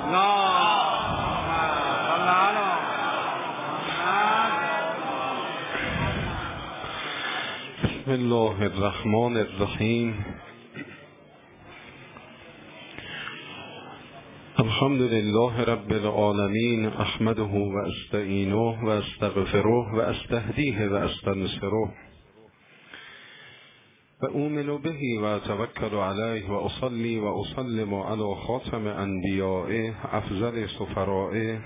بسم الله الرحمن الرحیم. الحمد لله رب العالمین، احمده و استعینه و استغفره و استهدیه و استنصره و اؤمن به و اتوکل علیه و اصلی و اسلم علی خاتم انبیائه افضل سفرائه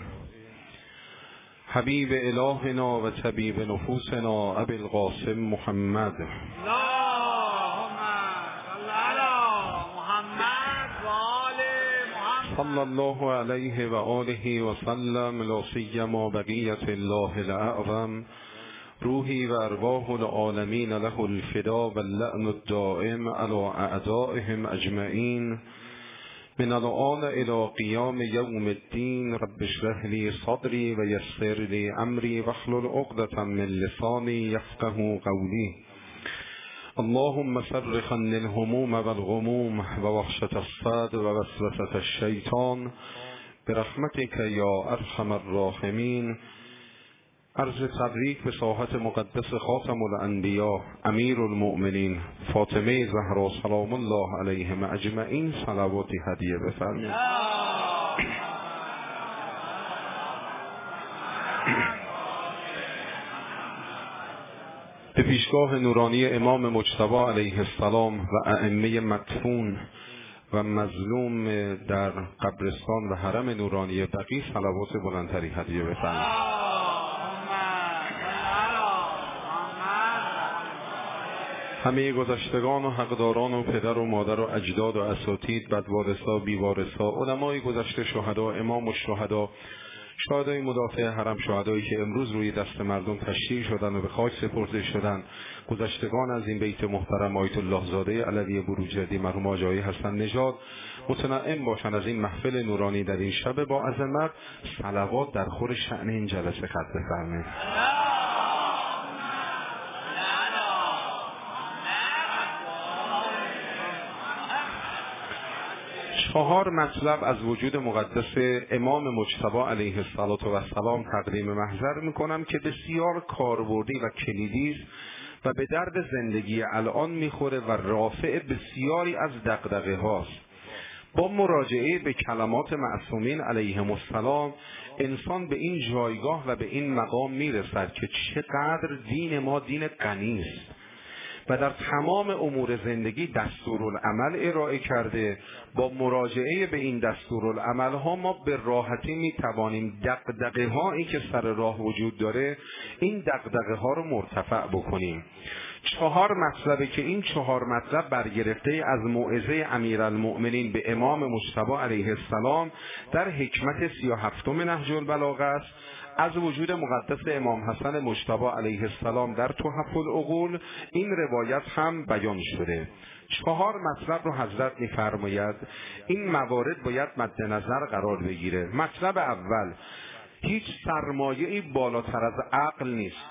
حبیب الهنا و طبیب نفوسنا ابی القاسم محمد اللهم صل علی محمد و آل محمد صلی الله علیه و آله و سلم، لا سیما بقیت الله الاعظم روحی و ارواح العالمین له الفدا و اللعن الدائم علی اعدائهم اجمعین من الآن الى قیام یوم الدین. رب اشرح لی صدری و یسر لی امری واحلل عقدة من لسانی یفقهوا قولی. اللهم صرف عني الهموم والغموم و وحشة الصدر و وسوسة الشیطان برحمتک یا ارحم الراحمین. عرض تبریک به ساحت مقدس خاتم الانبیا امیر المؤمنین فاطمه زهرا سلام الله علیهم اجمعین صلواتی هدیه بفرمایید. به پیشگاه نورانی امام مجتبی علیه السلام و ائمه مدفون و مظلوم در قبرستان و حرم نورانی بقیع صلوات بلندتری هدیه بفرمایید. همه گذشتگان و حقداران و پدر و مادر و اجداد و اساتید، بدوارثا، بیوارثا، علمای گذشته، شهدا، امام الشهدا، شهدای مدافع حرم، شهدایی که امروز روی دست مردم تشییع شدن و به خاک سپرده شدن، گذشتگان از این بیت محترم آیت الله زاده علوی بروجردی مرحوم آقای حسن نژاد متنعم باشند از این محفل نورانی در این شب با عظمت. صلوات در خور شأن این جلسه خط بفرمایید. 4 مطلب از وجود مقدس امام مجتبی علیه السلام تقدیم محضر میکنم که بسیار کاربردی و کلیدی است و به درد زندگی الان میخوره و رافع بسیاری از دغدغه هاست. با مراجعه به کلمات معصومین علیهم السلام انسان به این جایگاه و به این مقام میرسد که چقدر دین ما دین غنی است و در تمام امور زندگی دستورالعمل ارائه کرده. با مراجعه به این دستورالعمل ها ما به راحتی می توانیم دغدغه هایی که سر راه وجود داره این دغدغه ها رو مرتفع بکنیم. 4 مطلبه که این 4 مطلب برگرفته از موعظه امیرالمؤمنین به امام مجتبی علیه السلام در حکمت 37 نهج البلاغه است. از وجود مقدس امام حسن مجتبی علیه السلام در تحف العقول این روایت هم بیان شده. 4 مطلب رو حضرت می‌فرماید این موارد باید مد نظر قرار بگیره. مطلب اول، هیچ سرمایه‌ای بالاتر از عقل نیست.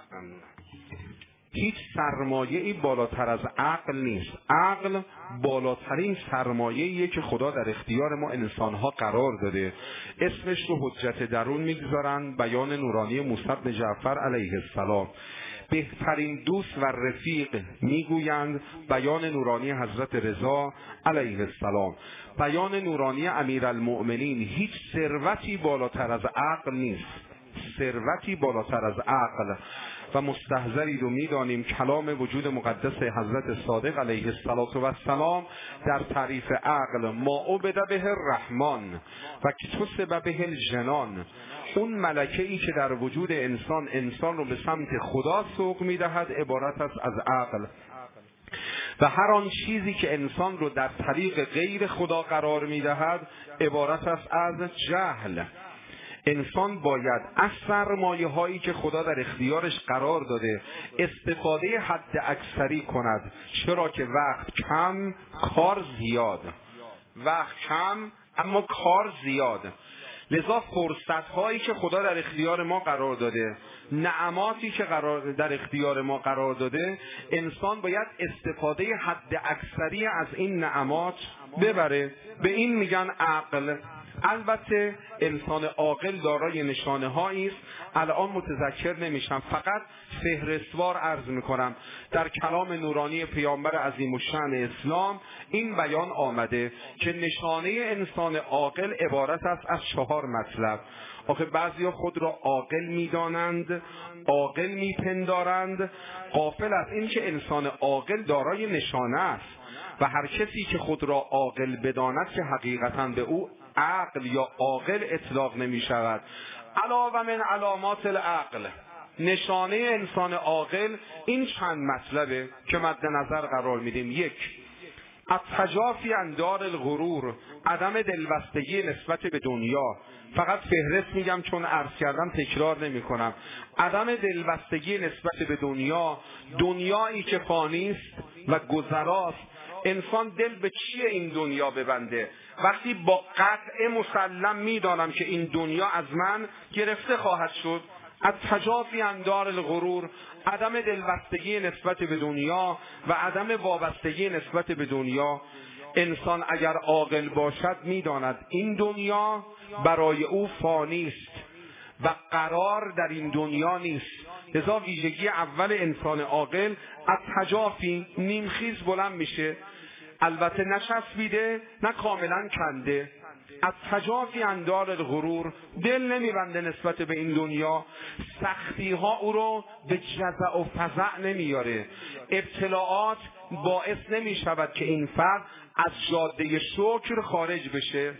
هیچ سرمایه‌ای بالاتر از عقل نیست. عقل بالاترین سرمایه‌ایه که خدا در اختیار ما انسان‌ها قرار داده. اسمش رو حجت درون میگذارن، بیان نورانی موسی بن جعفر علیه السلام. بهترین دوست و رفیق میگویند بیان نورانی حضرت رضا علیه السلام. بیان نورانی امیرالمؤمنین، هیچ ثروتی بالاتر از عقل نیست. ثروتی بالاتر از عقل. و مستحضری رو میدانیم کلام وجود مقدس حضرت صادق علیه السلام در تعریف عقل: ما عبد به الرحمن و کتسب به الجنان. اون ملکه‌ای که در وجود انسان رو به سمت خدا سوق میدهد عبارت است از عقل، و هر آن چیزی که انسان رو در طریق غیر خدا قرار میدهد عبارت است از جهل. انسان باید از سرمایه هایی که خدا در اختیارش قرار داده استفاده حد اکثری کند، چرا که وقت کم کار زیاد. وقت کم اما کار زیاد. لذا فرصت هایی که خدا در اختیار ما قرار داده، نعماتی که در اختیار ما قرار داده، انسان باید استفاده حد اکثری از این نعمات ببره. به این میگن عقل. البته انسان عاقل دارای نشانه هایی است، الان متذکر نمیشم، فقط فهرستوار عرض میکنم. در کلام نورانی پیامبر عظیم الشأن اسلام این بیان آمده که نشانه انسان عاقل عبارت است از 4 مطلب. آخه بعضیا خود را عاقل میدانند، عاقل میپندارند، غافل از این که انسان عاقل دارای نشانه است و هر کسی که خود را عاقل بداند که حقیقتاً به او عقل یا عاقل اطلاق نمی شود. علاوه من علامات العقل، نشانه انسان عاقل این چند مطلبه که مد نظر قرار میدیم. 1. التجافی عن دار الغرور، عدم دلبستگی نسبت به دنیا. فقط فهرست میگم چون عرض کردم تکرار نمی کنم. عدم دلبستگی نسبت به دنیا، دنیایی که فانی است و گذراست. انسان دل به چیه این دنیا ببنده؟ وقتی با قطع مسلم میدانم که این دنیا از من گرفته خواهد شد. از تجافی عن دار الغرور، عدم دلبستگی نسبت به دنیا و عدم وابستگی نسبت به دنیا. انسان اگر عاقل باشد میداند این دنیا برای او فانی است و قرار در این دنیا نیست. لذا ویژگی اول انسان عاقل از تجافی، نیمخیز بلند میشه، البته نچسبیده نه کاملا کنده. از تجافی عن دار الغرور، دل نمیبنده نسبت به این دنیا، سختی ها او رو به جزع و فزع نمیاره، ابتلاعات باعث نمیشود که این فرد از جاده شکر خارج بشه.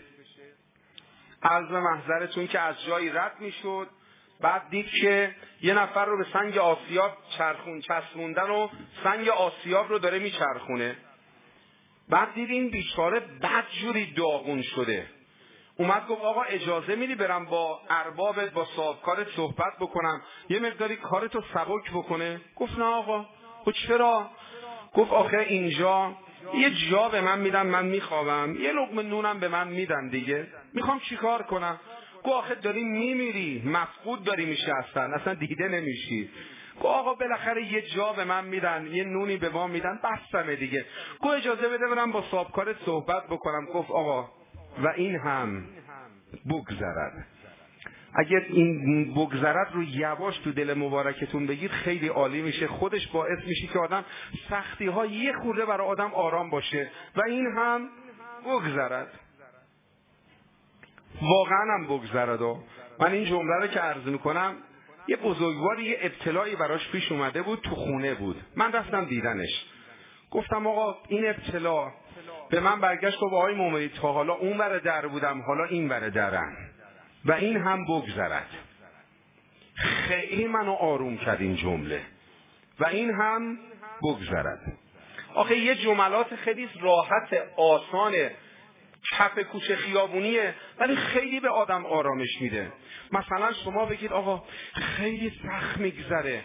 عرض محضرتون که از جایی رد میشد، بعد دید که یه نفر رو به سنگ آسیاب چسبوندن و سنگ آسیاب رو داره میچرخونه. بعد دید این بیچاره بدجوری داغون شده. اومد گفت آقا اجازه میدی برم با اربابت، با صاحبکارت صحبت بکنم، یه مقداری کارتو سبک بکنه؟ گفت نه آقا. خب چرا؟ گفت آخه اینجا یه جا به من میدن، من میخوابم، یه لقمه نونم به من میدن دیگه، میخوام چیکار کنم؟ گفت آخه داری میمیری، مفقود داری میشه، اصلا دیده نمیشی. گفت آقا بالاخره یه جا به من میدن، یه نونی به ما میدن، بسمه دیگه. گفت اجازه بده برم با صاحبکارت صحبت بکنم. گفت آقا و این هم بگذرد. اگر این بگذرد رو یواش تو دل مبارکتون بگید خیلی عالی میشه، خودش باعث میشه که آدم سختی ها یه خورده برای آدم آرام باشه. و این هم بگذرد، واقعا هم بگذرد. من این جمله رو که عرض میکنم، یه بزرگواری یه ابتلایی براش پیش اومده بود، تو خونه بود، من رفتم دیدنش. گفتم آقا این ابتلا به من برگشت و با آقای مومنی تا حالا اون ور در بودم، حالا این ور درم و این هم بگذرد. خیلی منو آروم کرد این جمله، و این هم بگذرد. آخه یه جملات خیلی راحت آسان کف کوچه خیابونیه، ولی خیلی به آدم آرامش میده. مثلا شما بگید آقا خیلی سخت میگذره،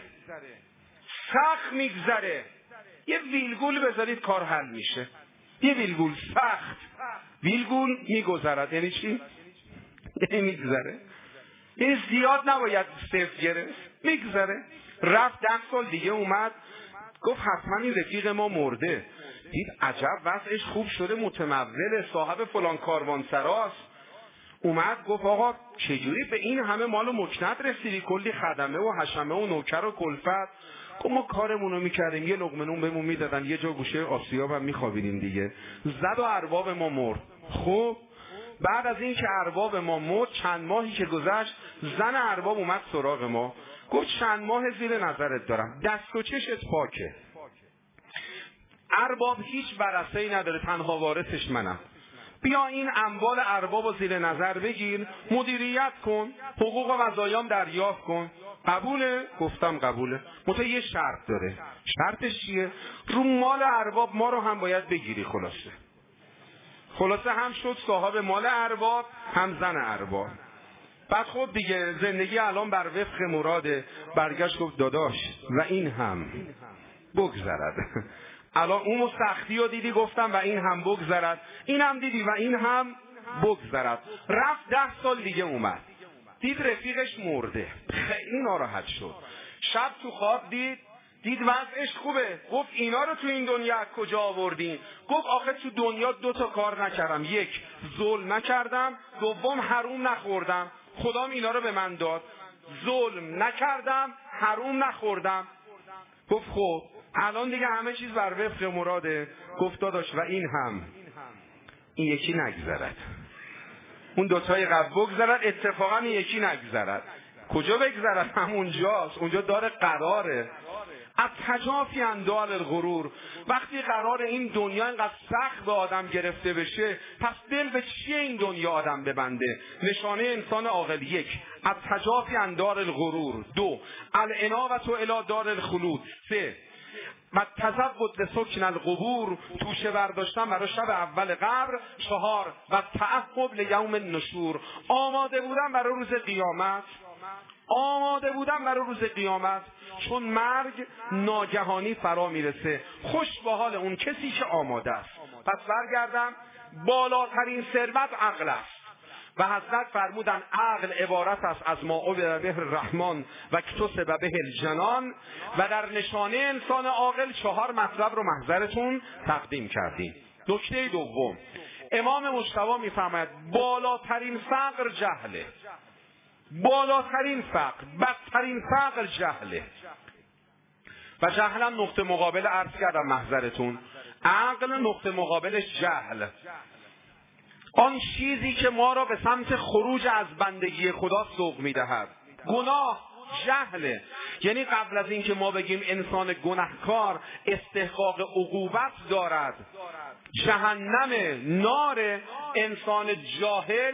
سخت میگذره، یه ویلگول بذارید کار حل میشه. یه ویلگول سخت، ویلگول میگذرد. یعنی چی؟ یعنی میگذره، یعنی زیاد نباید صفر گرفت، میگذره. رفت 10 سال دیگه اومد گفت حتما این رفیق ما مرده. دید عجب وضعش خوب شده، متمول، صاحب فلان کاروانسراست. اومد گفت آقا چجوری به این همه مال و مکنت رسیدی، کلی خدمه و حشمه و نوکر و کلفت؟ گفت ما کارمونو میکردیم، یه لقمه نون بهمون میدادن، یه جا گوشه آسیاب هم میخوابیدیم دیگه. زد و ارباب ما مرد. خب بعد از این که ارباب ما مرد، چند ماهی که گذشت، زن ارباب اومد سراغ ما، گفت چند ماه زیر نظرت دارم، دست و چشت پاکه، ارباب هیچ ورثه‌ای نداره، تنها وارثش منم، بیا این اموال ارباب رو زیر نظر بگیر، مدیریت کن، حقوق و مزایام دریافت کن. قبوله؟ گفتم قبوله. منتها یه شرط داره. شرطش چیه؟ رو مال ارباب ما رو هم باید بگیری. خلاصه هم شد صاحب مال ارباب، هم زن ارباب. بعد خب دیگه زندگی الان بر وفق مراده. برگشت گفت داداش و این هم بگذرد. الان اون سختی رو دیدی، گفتم و این هم بگذرد، این هم دیدی و این هم بگذرد. رفت 10 سال دیگه اومد، دید رفیقش مرده، خیلی ناراحت شد. شب تو خواب دید دید وضعش خوبه، گفت اینا رو تو این دنیا از کجا آوردین؟ گفت آخه تو دنیا 2 تا کار نکردم، 1 ظلم نکردم، 2 حرام نخوردم، خدام اینا رو به من داد. ظلم نکردم، حرام نخوردم. گفت خب الان دیگه همه چیز بر وفق مراده. گفت داداش و این یکی نگذرد، اون 2 تای قبل بگذرد، اتفاقا این یکی نگذرد. کجا بگذرد؟ همونجاست، اونجا داره قراره. از تجافی اندال الغرور، وقتی قرار این دنیا اینقدر سخت به آدم گرفته بشه، پس دل به چیه این دنیا آدم ببنده؟ نشانه انسان عاقل 1 از تجافی اندال الغرور، 2 العنابة الی دار الخلود، 3 و تزود لسکن القبور، توشه برداشتن برای شب اول قبر، 4 و تعقب لیوم النشور، آماده بودن برای روز قیامت. آماده بودن برای روز قیامت، چون مرگ ناگهانی فرا میرسه. خوش به حال اون کسی که آماده است. پس برگردم، بالاترین ثروت عقل است و حضرت فرمودن عقل عبارت است از ما عبر به الرحمن و اکتسب به الجنان، و در نشانه انسان عاقل 4 مطلب رو محضرتون تقدیم کردیم. نکته دوم، امام مجتبی میفرماید بالاترین فقر جهله، بالاترین فقر، بدترین فقر جهله. و جهلم نقطه مقابل عرض کردم محضرتون، عقل نقطه مقابلش جهل. آن چیزی که ما را به سمت خروج از بندگی خدا سوق میدهد. گناه جهله، یعنی قبل از این که ما بگیم انسان گناهکار استحقاق عقوبت دارد، جهنم نار، انسان جاهل،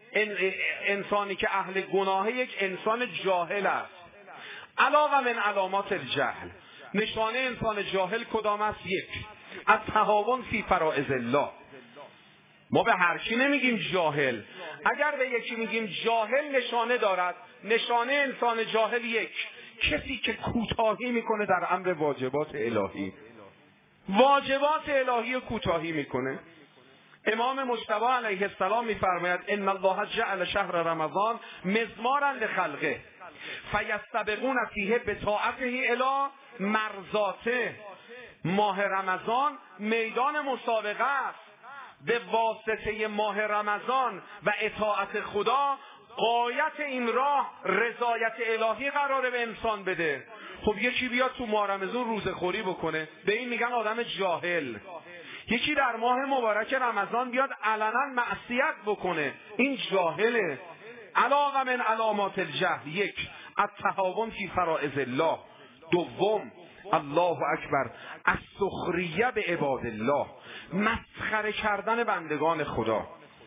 انسانی که اهل گناه یک انسان جاهل است. علاوه من علامات الجهل، نشانه انسان جاهل کدام است؟ 1 از تهاون فی فرائض الله. ما به هر کی نمیگیم جاهل، اگر به یکی میگیم جاهل نشانه دارد. نشانه انسان جاهل 1 کسی که کوتاهی میکنه در امر واجبات الهی، واجبات الهی کوتاهی میکنه. امام مجتبی علیه السلام میفرماید ان الله جعل شهر رمضان مزمارا لخلقه فیستبقون فیه بطاعته الی مرضاته. ماه رمضان میدان مسابقه است، به واسطه ماه رمضان و اطاعت خدا غایت این راه رضایت الهی قراره به انسان بده. خب یکی بیاد تو ماه رمضان روزخوری بکنه، به این میگن آدم جاهل. یکی در ماه مبارک رمضان بیاد علنا معصیت بکنه، این جاهله. علاوه من علامات الجهل 1 التهاون فی فرائض الله، 2 الله اکبر السخریه به عباد الله، مسخره کردن بندگان خدا.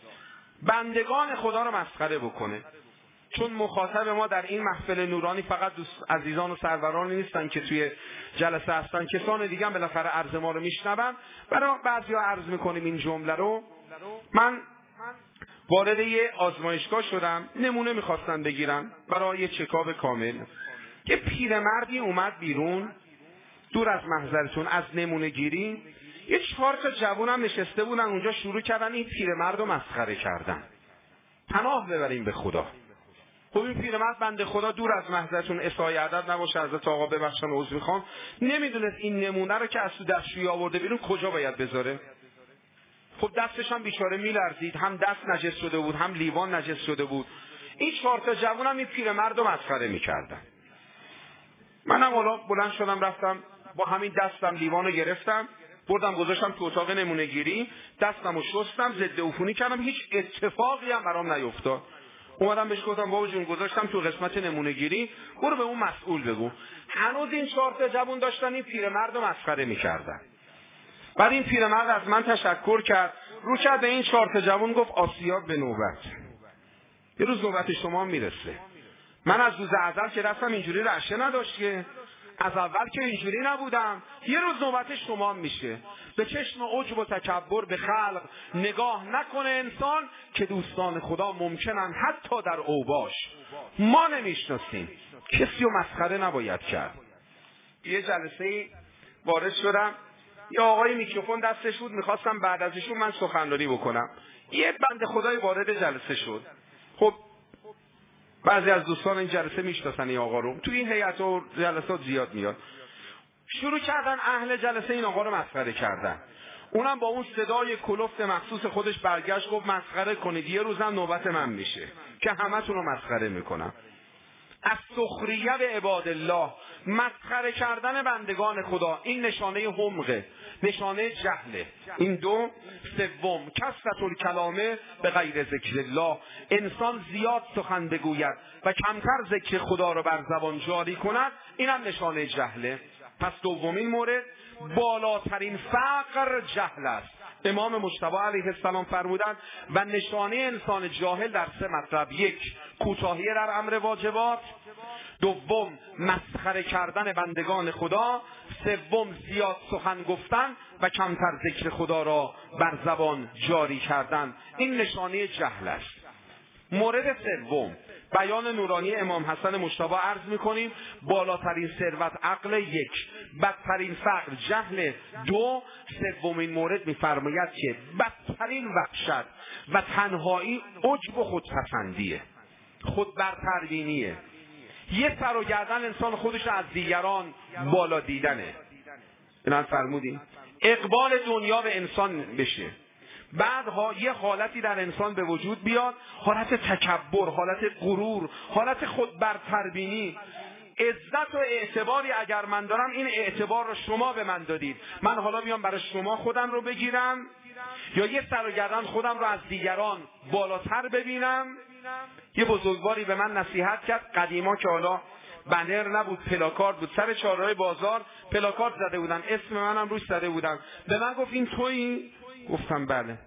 بندگان خدا رو مسخره بکنه. چون مخاطب ما در این محفل نورانی فقط عزیزان و سرورانی نیستن که توی جلسه هستن، کسان دیگه هم بالاخره عرض ما رو میشنون. برای بعضیا عرض میکنیم این جمله رو. من وارد یه آزمایشگاه شدم، نمونه میخواستن بگیرن برای یه چکاب کامل. یه پیرمردی اومد بیرون، دور از محضرتون، از نمونه گیری. یه 4 تا جوون هم نشسته بودن اونجا، شروع کردن این پیرمرد رو مسخره کردن. پناه ببریم به خدا. خب این پیرمرد بنده خدا دور از محضرتون، اسای ادب نباشه، حضرت آقا ببخشن عذر میخوام، نمیدونست این نمونه رو که از تو دستشویی آورده بیرون کجا باید بذاره. خب دستش هم بیچاره میلرزید، هم دست نجس شده بود، هم لیوان نجس شده بود. این 4 تا جوون هم این پیرمرد رو مسخره میکردن. منم حالا بلند شدم رفتم با همین دستم لیوان رو گرفتم، بردم گذاشتم تو اتاق نمونه گیری، دستم رو شستم، ضد عفونی کردم، هیچ اتفاقی هم برام نیفتاد. اومدم بهش گفتم بابا جون گذاشتم تو قسمت نمونه گیری، برو به اون مسئول بگو. هنوز این 4 تا جوون داشتن این پیرمرد رو مسخره میکردن. بعد این پیرمرد از من تشکر کرد، رو کرد به این 4 تا جوون گفت آسیا به نوبت، یه روز نوبت شما میرسه. من از روز اول که رفتم اینجوری رشه نداشت که، از اول که اینجوری نبودم، یه روز نوبت شما میشه. به چشم عجب و تکبر به خلق نگاه نکنه انسان که دوستان خدا ممکنن حتی در اوباش ما نمیشناسیم. کسی رو مسخره نباید کرد. یه جلسه وارد شدم، یه آقای میکروفون دستش بود، میخواستم بعد از ایشون من سخنرانی بکنم. یه بنده خدای وارد جلسه شد. خب بعضی از دوستان این جلسه میشناسن این آقا رو، تو این هیئت و جلسات زیاد میاد. شروع کردن اهل جلسه این آقا رو مسخره کردن. اونم با اون صدای کلفت مخصوص خودش برگشت گفت مسخره کنید، یه روزم نوبت من میشه که همتون رو مسخره میکنم. از سخریه به عباد الله، مسخره کردن بندگان خدا، این نشانه حمقه، نشانه جهله. این دو. سوم، کثرت الکلامه به غیر ذکر الله، انسان زیاد سخن بگوید و کمتر ذکر خدا رو بر زبان جاری کند، اینم نشانه جهله. پس دومین مورد، بالاترین فقر جهل است. امام مجتبی علیه السلام فرمودند و نشانه انسان جاهل در 3 مطلب: 1، کوتاهی در امر واجبات، 2، مسخره کردن بندگان خدا، 3، زیاد سخن گفتن و کمتر ذکر خدا را بر زبان جاری کردن. این نشانه جهل است. مورد سوم، بیان نورانی امام حسن مجتبی عرض میکنیم: بالاترین ثروت عقل، 1، بدترین فقر جهل، 2، سومین مورد میفرماید که بدترین وحشت و تنهایی عجب و خودپسندیه، خودبرتربینیه. یه سر و گردن انسان خودش از دیگران بالا دیدنه. اینا فرمودیم اقبال دنیا به انسان بشه، بعدها یه حالتی در انسان به وجود بیاد، حالت تکبر، حالت غرور، حالت خودبرتربینی. عزت و اعتباری اگر من دارم، این اعتبار رو شما به من دادید، من حالا بیام برای شما خودم رو بگیرم، یا یه سر و گردن خودم رو از دیگران بالاتر ببینم. یه بزرگواری به من نصیحت کرد، قدیما که حالا بنر نبود، پلاکارد بود، سر چهارراه بازار پلاکارد زده بودن، اسم منم روش زده بودن. به من گفت این تویی؟ گفتم بله.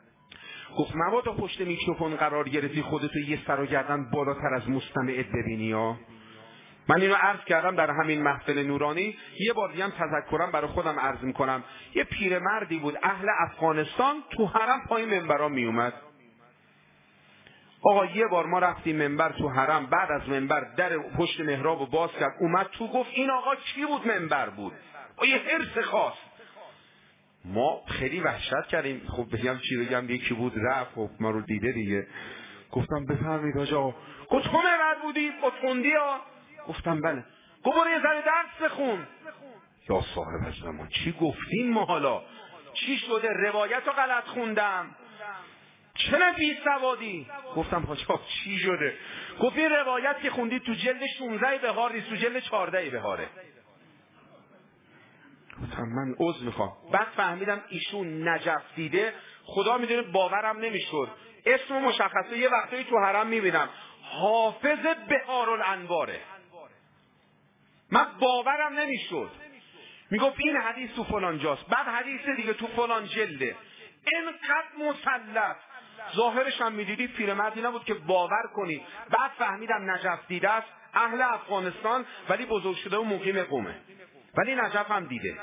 گفت مبادا پشت میکروفون قرار گرفتی خودتو یه سر و گردن بالاتر از مستمعت ببینی ها. من اینو عرض کردم در همین محفل نورانی، یه بار دیگه هم تذکرم برای خودم عرض میکنم. یه پیرمردی بود اهل افغانستان، تو حرم پای منبرا میومد. آقا یه بار ما رفتیم منبر تو حرم، بعد از منبر در پشت محرابو باز کرد، اومد تو، گفت این آقا کی بود؟ منبر بود. یه حرص خاص. ما خیلی وحشت کردیم. خب بگم چی بگم، یکی بود رفت، خب ما رو دیده دیگه. گفتم بفرمایید آقا. گفت تو منبر بودی؟ با تندی ها. گفتم بله. گفت برو یه ذره درس بخون. یا صاحب زمان چی گفتین ما حالا؟ چی شده؟ روایت رو غلط خوندم. چرا بی سوادی؟ گفتم حاجا چی شده؟ گفت این روایت که خوندی تو جلد 16 بهار نیست، تو جلد 14 بهاره. گفتم من عذر میخوام. بعد فهمیدم ایشون نجف دیده، خدا میدونه باورم نمیشد. اسم مشخصه یه وقتایی تو حرم میبینم، حافظ بهارالانواره. من باورم نمیشد. میگفت این حدیث تو فلان جاست، بعد حدیث دیگه تو فلان جلده. اینقدر مسلط. ظاهرش هم میدیدید پیرمردی نبود که باور کنید. بعد فهمیدم نجف دیده است، اهل افغانستان، ولی بزرگ شده و مقیم قومه، ولی نجف هم دیده.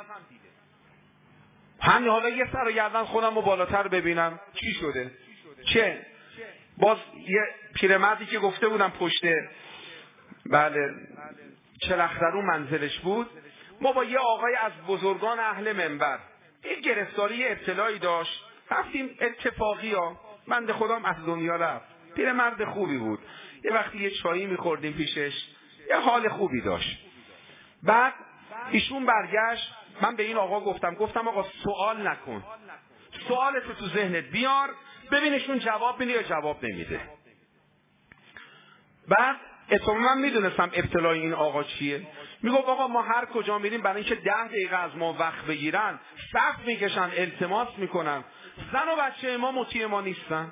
همین حالا یه سر و گردن خودم رو بالاتر ببینم. چی شده؟ چه؟ باز یه پیرمردی که گفته بودم پشته بله چلخدرون منزلش بود، ما با یه آقای از بزرگان اهل منبر یه گرفتاری ابتلایی داشت، رفتیم اتفاقی ها، بنده خودم از دنیا رفت. پیرمرد خوبی بود، یه وقتی یه چایی میخوردیم پیشش، یه حال خوبی داشت. بعد ایشون برگشت، من به این آقا گفتم آقا سوال نکن، سوالتو تو ذهنت بیار ببینشون جواب میده یا جواب نمیده. بعد اتفاقا من میدونستم ابتلای این آقا چیه. میگفت آقا ما هر کجا میریم برای اینکه 10 دقیقه از ما وقت بگیرن صف میکشن، التماس میکنن، زن و بچه ما مطیع ما نیستن.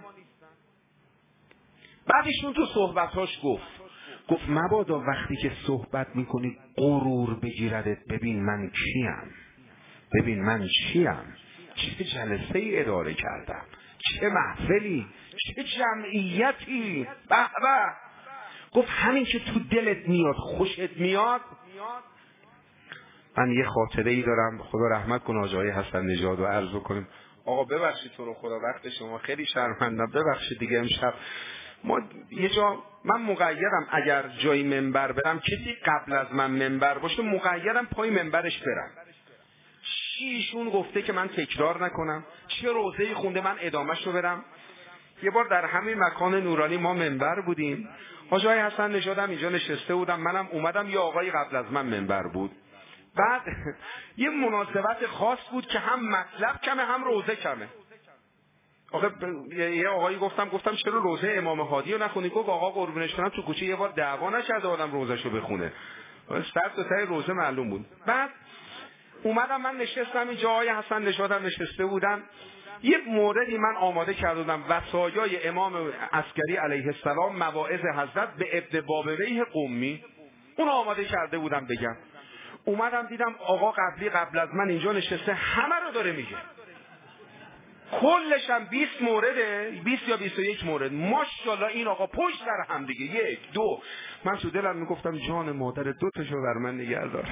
بعد ایشون تو صحبتاش گفت مبادا وقتی که صحبت میکنی غرور بگیردت، ببین من کیم، ببین من چیم، چه جلسه ای اداره کردم، چه محفلی، چه جمعیتی، به به. گفت همین که تو دلت میاد، خوشت میاد. من یه خاطره ای دارم، خدا رحمت کنه آقای حسن نژاد، و عرض کنیم آقا ببخشید تو رو خدا وقت شما خیلی شرمندم، ببخشید دیگه امشب ما یه جا من مقیدم اگر جای منبر برم کسی قبل از من منبر باشه مقیدم پای منبرش برم. چیشون گفته که من تکرار نکنم، چه روزه‌ای خونده من ادامه‌شو برم. یه بار در همین مکان نورانی ما منبر بودیم، آقای حسن نژاد هم اینجا نشسته بودم، منم اومدم، یه آقای قبل از من منبر بود. بعد یه مناسبت خاص بود که هم مطلب کمه هم روزه کمه. آخه یه آقایی گفتم چرا روزه امام هادی رو نخونی؟ گفت آقا قربونش برم تو کوچه یه بار دعوا نکرده آدم روزهشو بخونه. سر تا ته روزه معلوم بود. بعد اومدم من نشستم اینجا، آقای حسن نژادم نشسته بودن. یه موردی من آماده کرده بودم، وصایای امام عسکری علیه السلام، مواعظ حضرت به ابن بابویه قمی، اون آماده کرده بودم بگم. اومدم دیدم آقا قبل از من اینجا نشسته همه رو داره میگه، کلش هم 20 مورده، 20 یا 21 مورد. ماشاءالله این آقا پشت سر هم دیگه 1 2. من تو دلم میگفتم جان مادر 2 تاشو بر من نگه دار.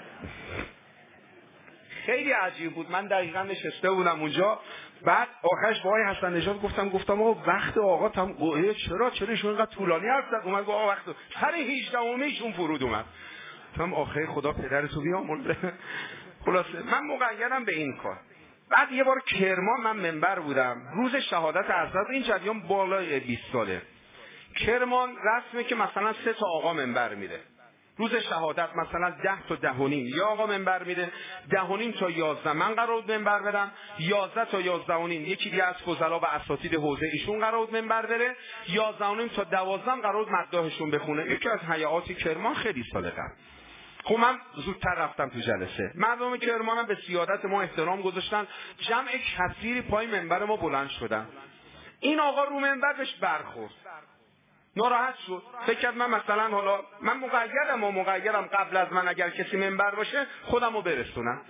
خیلی عجیب بود. من دقیقاً نشسته بودم اونجا. بعد آخرش با آقای حسن نژاد گفتم آقا وقت آقا تام چرا ایشون اینقدر طولانی حرف زد؟ اومد گفت آقا وقت سر 18 ایشون فرود اومد. گفتم آخه خدا پدرتو بیامرزه. خلاصه من مقیدم به این کار. بعد یه بار کرمان من منبر بودم روز شهادت حضرت، این جریان بالای 20 ساله. کرمان رسمه که مثلا 3 تا آقا منبر میره روز شهادت، مثلا 10 تا 10 و نیم یا آقا منبر میره، 10 و نیم تا 11 من قرار بود منبر بدم، 11 تا 11 و نیم یکی دیگه از فضلا و اساتید حوزه ایشون قرار بود منبر بره، 11 و نیم تا 12 قرار بود مداحشون بخونه. یکی از حیات کرمان خیلی سال قبل. خب من زودتر رفتم تو جلسه. مردم کرمانم به سیادت ما احترام گذاشتن، جمع کثیری پای منبر ما بلند شدن. این آقا رو منبر بهش برخورد، ناراحت شد، فکر کرد من مثلا حالا من مقیدم قبل از من اگر کسی منبر باشه خودم رو برسونم.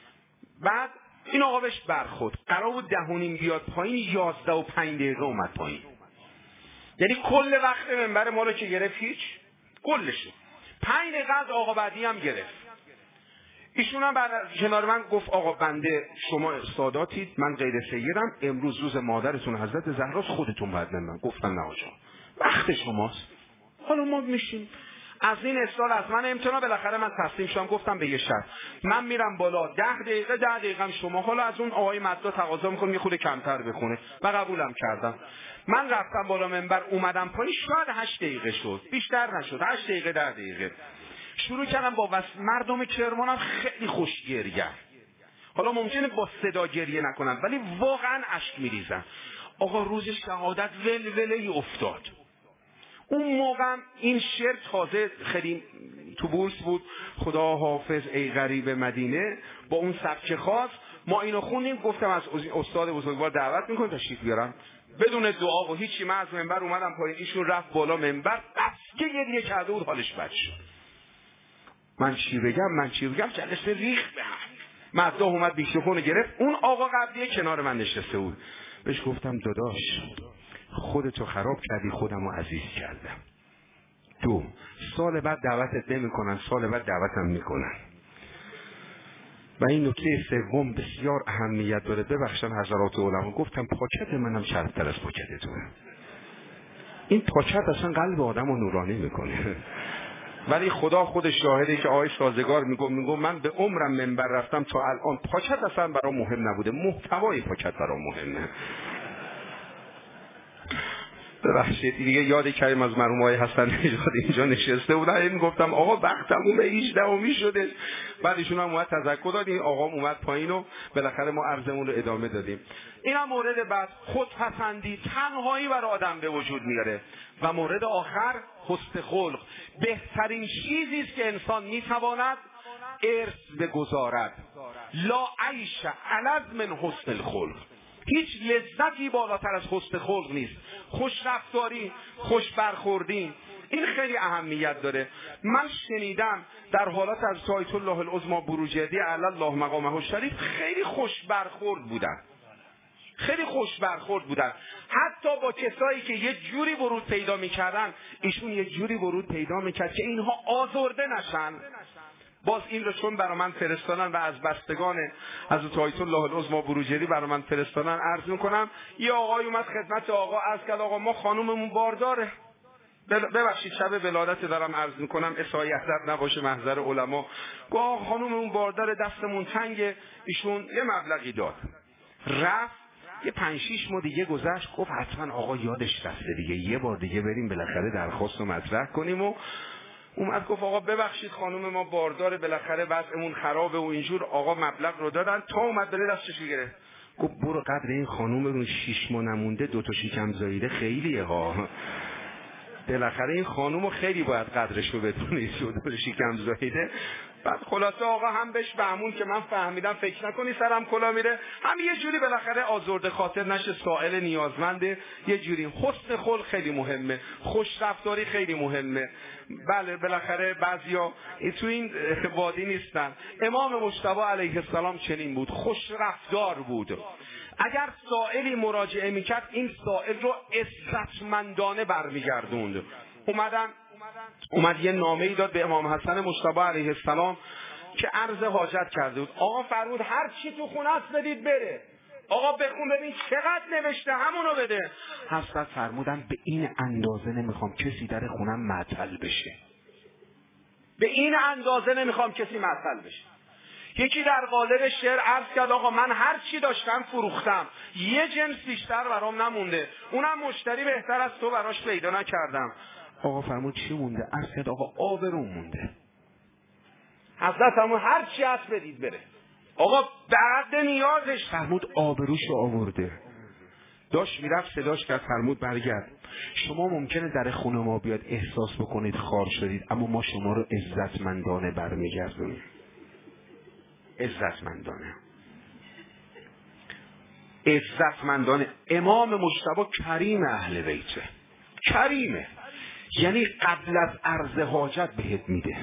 بعد این آقا بهش برخورد، قرار بود 10 و نیم بیاد پایین، 11 و 5 دقیقه اومد پایین. یعنی کل وقت منبر ما رو که گرفت هیچ، کلشه. 5 دقیقه از آقا بعدی هم گرفت. ایشون هم بعد کنار من گفت آقا بنده شما ساداتید، من غیر سیدم، امروز روز مادرتون حضرت زهراست، خودتون باید من. گفتم نه آقا وقت شماست، حالا ما میشیم. از این اصرار از من امتناع، بالاخره من تسلیم شدم. گفتم به یه شرط، من میرم بالا 10 دقیقه شما حالا از اون آقای مددا تقاضا میکنم یه خورده کمتر بخونه و قبولم کردم. من رفتم بالا منبر، اومدم پایین، شاید 8 دقیقه شد، بیشتر نشد، 8 دقیقه 10 دقیقه. شروع کردم با مردم کرمانم خیلی خوشگریه. حالا ممکنه با صدا گریه نکنن ولی واقعا اشک میریزن. آقا روز شهادت ولوله افتاد. اون موقع این شعر تازه خیلی تو بورس بود، خدا حافظ ای غریب مدینه، با اون سبک خاص ما اینو خوندیم. گفتم از استاد بزرگوار دعوت میکنم تشریف بیارم، بدون دعا و هیچی. من از منبر اومدم پایین، ایشون رفت بالا منبر، بس که گریه کرده بود حالش بد شد. من چی بگم جلسه ریخت به هم. مداح اومد میکروفون گرفت، اون آقا قبلی کنار من نشسته بود، بهش گفتم داداش خودتو خراب کردی، خودمو عزیز کردم. 2 سال بعد دعوتت نمیکنن، سال بعد دعوتم میکنن. و این نکته سوم بسیار اهمیت داره، ببخشن حضرات علما، گفتم پاکت منم شرفتر از پاکتتونه. این پاکت اصلا قلب آدمو نورانی میکنه. ولی خدا خود شاهده که آقای سازگار میگم من به عمرم منبر رفتم تا الان پاکت اصلا برام مهم نبوده، محتوای پاکت برام مهمه. ببخشید دیگه یاد کردم از مرحوم آقای حسن نژاد اینجا نشسته بودن، میگفتم آقا وقتمون به 18 شده. بعد ایشون هم اومد تذکر داد، این آقا اومد پایین و بالاخره ما عرضمون رو ادامه دادیم. اینم مورد بعد، خودپسندی تنهایی برای آدم به وجود میاره. و مورد آخر حسن خلق، بهترین چیزی است که انسان میتواند ارث بگذارد. لا عیش علذ من حسن الخلق، هیچ لذتی بالاتر از حسن خلق نیست. خوش رفتاری، خوش برخوردی، این خیلی اهمیت داره. من شنیدم در حالت از آیت الله العظمی بروجردی علی الله مقامه الشریف خیلی خوش برخورد بودن، حتی با کسایی که یه جوری ورود پیدا میکردن، ایشون یه جوری ورود پیدا میکرد که اینها آزرده نشن. باز این رو چون برای من فرستادن و از بستگان حضرت آیت الله العظمی بروجردی برای من فرستادن، عرض میکنم یه آقای اومد خدمت آقا، عرض کرد آقا ما خانوممون بارداره. ببخشید شب ولادت دارم عرض میکنم، اسای حضرت نباشه محضر علما. گفت خانوممون بارداره، دستمون تنگه. ایشون یه مبلغی داد، رفت. یه 5-6 ماه دیگه گذشت، گفت حتما آقا یادش رفته دیگه، یه بار دیگه بریم بالاخره درخواست رو مطرح کنیم. و اومد گفت آقا ببخشید خانم ما باردار، بالاخره وضعمون خرابه و اینجور. آقا مبلغ رو دادن، تا اومد بره دستش گرفت، گفت برو قدر این خانم رو 6 ماه نمونده 2 تا شکم زاییده خیلیه ها، بالاخره این خانومو خیلی باید قدرش رو بدونید، 2 تا شکم زاییده. بعد خلاصه آقا هم بهش بهمون که من فهمیدم فکر نکنی سرم کلا میره، هم یه جوری بالاخره آزرده خاطر نشه، سائل نیازمنده، یه جوری حسن خلق خیلی مهمه، خوش رفتاری خیلی مهمه. بله بالاخره بعضیا تو این وادی نیستن. امام مجتبی علیه السلام چنین بود، خوش رفتار بود. اگر سائلی مراجعه میکرد این سائل رو عزتمندانه برمیگردوند. اومد یه نامه‌ای داد به امام حسن مجتبی علیه السلام که عرض حاجت کرده بود. آقا فرمود هر چی تو خونه است بدید بره. آقا بخون ببین چقدر نوشته، همونو بده. حضرت فرمودن به این اندازه نمیخوام کسی در خونم معطل بشه، به این اندازه نمیخوام کسی معطل بشه. یکی در قالب شعر عرض کرد آقا من هر چی داشتم فروختم، یه جنس بیشتر برام نمونده، اونم مشتری بهتر از تو براش پیدا نکردم. آقا فرمود چی مونده؟ عرض کرد آقا آبروم مونده. حضرت همون هر چی هست بدید بره. آقا بعد نیازش فرمود آبروشو آورده. داشت میرفت صداش کرد، فرمود برگرد. شما ممکنه در خونه ما بیاد احساس بکنید خار شدید، اما ما شما رو عزتمندانه برمیگردونیم. عزتمندانه. امام مجتبی کریم اهل بیته، کریمه، یعنی قبل از عرض حاجت بهت میده،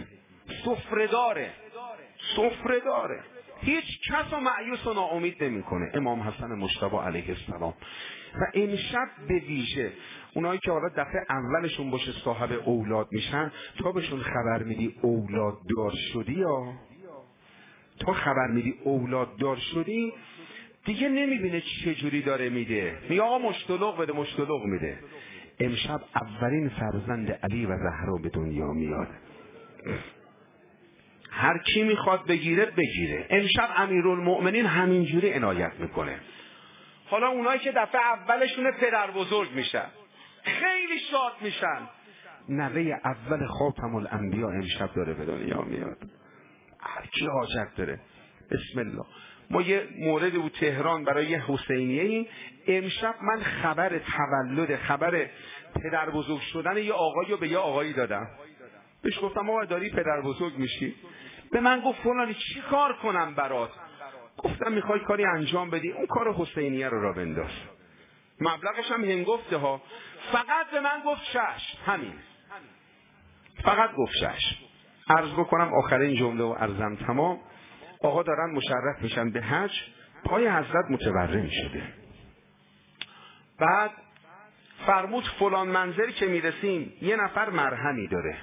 سفره داره، هیچ کس رو مایوس و ناامید نمیکنه امام حسن مجتبی علیه السلام. و امشب به ویژه اونایی که حالا دفعه اولشون باشه صاحب اولاد میشن، تا بهشون خبر میدی اولاد دار شدی، یا تا خبر میدی اولاد دار شدی، دیگه نمیبینه چه جوری داره میده، میگه آقا مشتلق بده، مشتلق میده. امشب اولین فرزند علی و زهرا به دنیا میاد، هر کی میخواد بگیره. امشب امیرالمؤمنین همینجوری عنایت میکنه. حالا اونایی که دفعه اولشون پدر بزرگ میشن خیلی شاد میشن. نوه اول خاتم الانبیا امشب داره به دنیا میاد. هر کی حاجت داره بسم الله. ما یه مورد بود تهران برای حسینیه، امشب من خبر تولد، خبر پدر بزرگ شدن یه آقایی رو به یه آقایی دادم. بهش گفتم آقا داری پدر بزرگ میشی؟ به من گفت فلانی چی کار کنم برات؟ گفتم میخوای کاری انجام بدی، اون کار حسینیه رو را بنداز، مبلغش هم هنگفته ها. فقط به من گفت چشم، همین، فقط گفت چشم. عرض بکنم آخرین جمله و عرضم تمام. آقا دارن مشرف میشن به حج، پای حضرت متورم شده. بعد فرمود فلان منزل که میرسیم یه نفر مرهمی داره.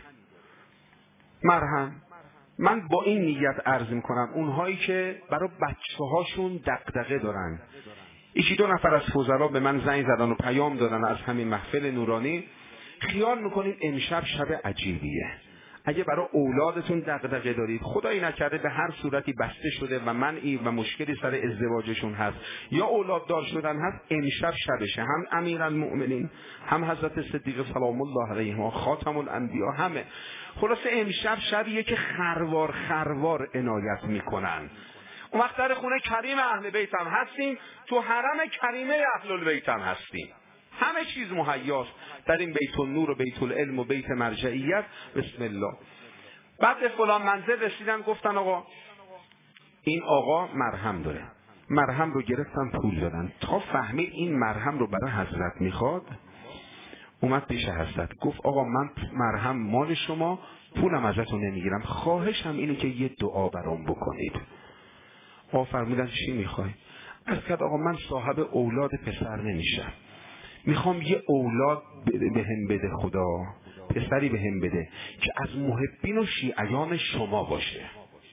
مرهم من با این نیت عرض میکنم اونهایی که برای بچه هاشون دغدغه دارن، 1-2 نفر از فضلا به من زنگ زدن و پیام دادن از همین محفل نورانی، خیال میکنیم امشب شب عجیبیه. اگه برای اولادتون دغدغه دارید، خدایی نکرده به هر صورتی بسته شده و منعی و مشکلی سر ازدواجشون هست یا اولاد دار شدن هست، امشب شبشه. هم امیرالمؤمنین، هم حضرت صدیق سلام الله علیه و خاتم الانبیا، همه. خلاصه امشب شبیه که خروار عنایت میکنن. اون وقت در خونه کریم اهل بیت هم هستیم، تو حرم کریمه اهل البیت هم هستیم، همه چیز مهیاست در این بیت النور و بیت العلم و بیت مرجعیت. بسم الله. بعد به فلان منزل رسیدن، گفتن آقا این آقا مرهم داره. مرهم رو گرفتن پول دادن. تا فهمید این مرهم رو برای حضرت میخواد، اومد پیش حضرت گفت آقا من مرهم مال شما، پولم ازتون نمیگیرم، خواهشم اینه که یه دعا برام بکنید. آقا فرمودن چی میخوای؟ عرض کرد آقا من صاحب اولاد پسر نمیشم، میخوام یه اولاد بهم بده خدا، پسری بهم بده که از محبین و شیعیان شما باشه،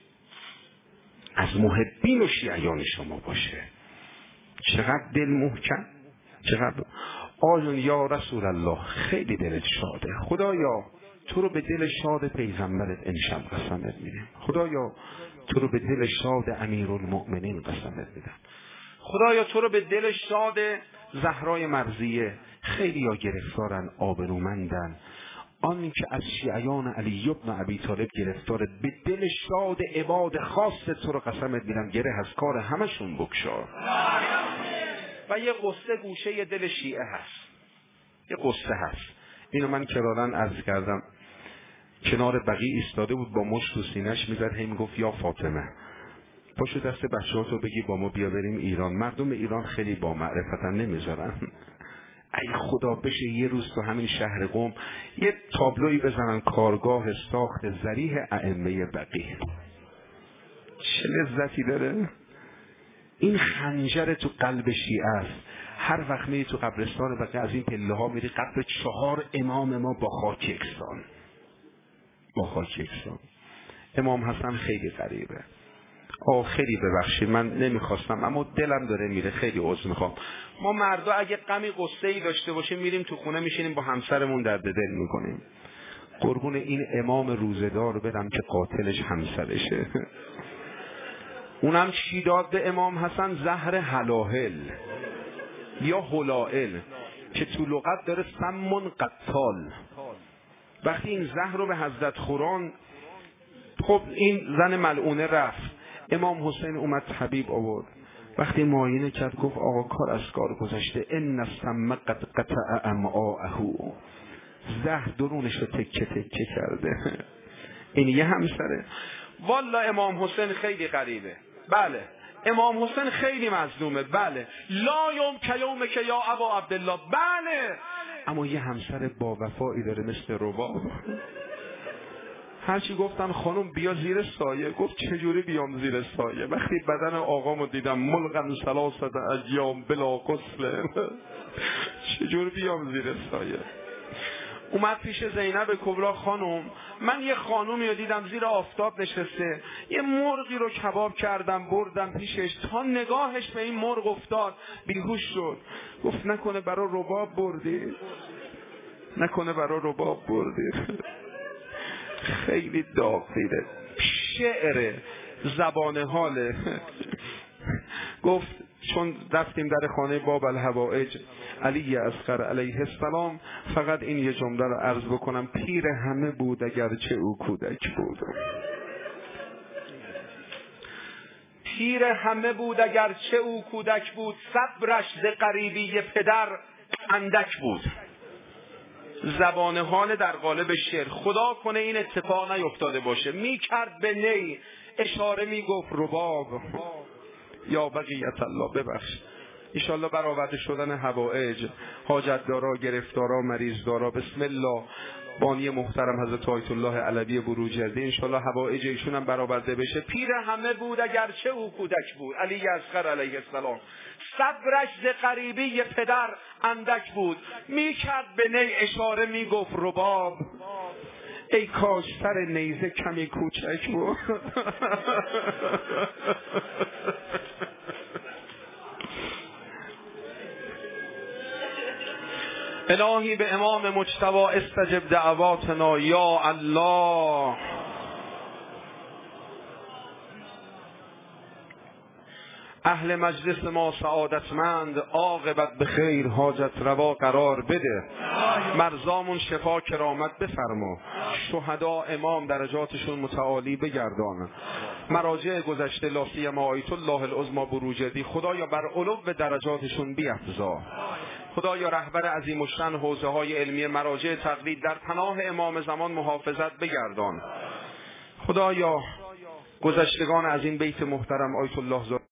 از محبین و شیعیان شما باشه. چقدر دل محکم، چقدر آجون یا رسول الله، خیلی دلت شاده. خدایا تو رو به دل شاد پیغمبرت امشب قسمت میدم، خدایا تو رو به دل شاد امیرالمؤمنین قسمت میدم، خدایا تو رو به دل شاد زهرای مرضیه. خیلی ها گرفتارن، آبرومندن، آن که از شیعیان علی بن ابی طالب گرفتار، به دل شاد عباد خاص تو رو قسمت میدم گره از کار همشون بگشا. و یه قصه گوشه دل شیعه هست، یه قصه هست. اینو من کرارن عرض کردم. کنار بقیع ایستاده بود، با مشت تو سینه‌اش میزد، هی میگفت یا فاطمه پاشو دست بچه‌هاتو بگی با ما بیا بریم ایران. مردم ایران خیلی با معرفتن، نمیذارن. ای خدا بشه یه روز تو همین شهر قم یه تابلویی بزنن کارگاه ساخت ذریح ائمه بقیع. چه لذتی داره این خنجر تو قلب شیعه است. هر وقت میری تو قبرستان بقیع از این پله ها میری، قبر 4 امام ما با خاک یکسان، با خاک یکسان. امام حسن خیلی غریبه. خیلی ببخشید من نمیخواستم، اما دلم داره میره، خیلی عذر میخوام. ما مردا اگه غمی قصه‌ای داشته باشیم میریم تو خونه میشینیم با همسرمون درد دل میکنیم. قربون این امام روزدار بدم که قاتلش همسرشه. اونم چی داد به امام حسن؟ زهر هلاهل یا هلائل که تو لغت داره سمون قتال. وقتی این زهر رو به حضرت خوران، خب این زن ملعونه رفت، امام حسین اومد طبیب آورد، وقتی معاینه کرد گفت آقا کار از کار گذشته، ان السم قد قطع امعاءه، زهر درونش رو تکه تکه کرده. این یه همسره. والا امام حسین خیلی غریبه. بله امام حسین خیلی مظلومه. بله لا یوم که یا ابا عبدالله. بله اما یه همسر با وفایی داره مثل رباب. هرچی گفتن خانم بیا زیر سایه، گفت چجوری بیام زیر سایه وقتی بدن آقامو دیدم ملغن 3 ایام بلا غسل، چجوری بیام زیر سایه؟ اومد پیش زینب کبرا، خانم من یه خانومی رو دیدم زیر آفتاب نشسته، یه مرغی رو کباب کردم بردم پیشش، تا نگاهش به این مرغ افتاد بیهوش شد. گفت نکنه برا رباب بردی؟ نکنه برا رباب بردی؟ خیلی داغیده، شعر زبان حاله. گفت چون رفتیم در خانه باب الحوائج علی اصغر علیه السلام، فقط این یه جمله رو عرض بکنم، پیر همه بود اگرچه او کودک بود. پیر همه بود اگرچه او کودک بود، صبرش ز غریبی پدر اندک بود. زبان حال در قالب شعر. خدا کنه این اتفاق نیفتاده باشه. می کرد به نی اشاره، می گفت رباب یا بقیت الله. ببخش انشالله برآورده شدن حوائج، حاجت دارا، گرفتارا، مریض دارا، بسم الله بانی محترم حضرت آیت الله علوی بروجردی، انشالله حوائج ایشون هم برآورده بشه. پیر همه بود اگرچه او کودک بود، علی اصغر علیه السلام. صبرش ز غریبی پدر اندک بود، می کرد به نی اشاره، می گفت رباب ای کاش سر نیزه کمی کوچک بود. الهی به امام مجتبی استجب دعواتنا یا الله. اهل مجلس ما سعادتمند، عاقبت به خیر، حاجت روا قرار بده، مرزامون شفا کرامت بفرما، شهدا امام درجاتشون متعالی بگردان، مراجع گذشته لاسی ما آیت الله العظمی بروجردی خدایا بر علو درجاتشون بیفزا. خدایا رهبر عظیم الشأن حوزه های علمی مراجع تقلید در پناه امام زمان محافظت بگردان. خدایا گذشتگان از این بیت محترم آیت الله